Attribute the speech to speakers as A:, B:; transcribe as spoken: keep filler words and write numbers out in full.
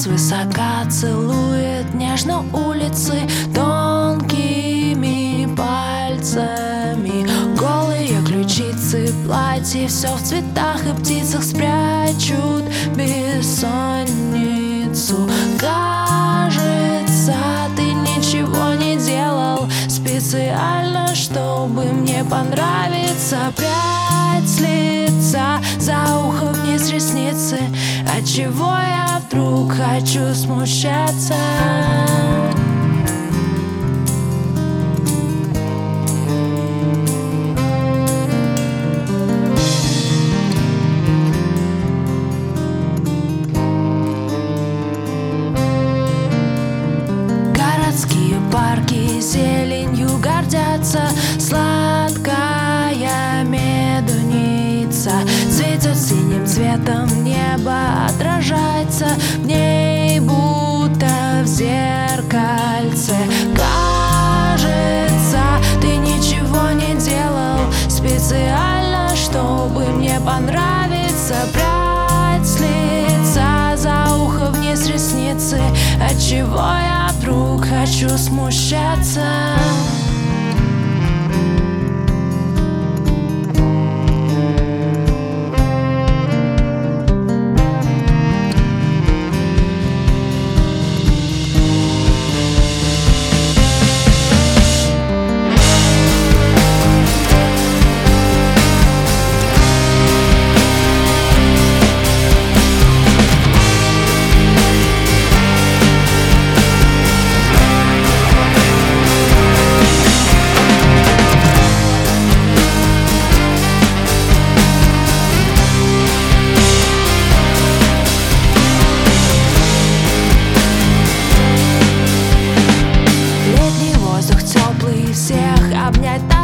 A: свысока целует нежно улицы тонкими пальцами. Голые ключицы, платье, все в цветах и птицах спрячут бессонницу. Кажется, ты ничего не делал специально, чтобы мне понравиться. Прядь с лица, за ухо вниз ресницы. Отчего я вдруг хочу смущаться? Городские парки зеленью гордятся, сладкая медуница цветет синим цветом, небо отражается в ней, будто в зеркальце. Кажется, ты ничего не делал специально, чтобы мне понравиться. Прядь с лица, за ухо вниз ресницы. Отчего я вдруг хочу смущаться? Всех обнять.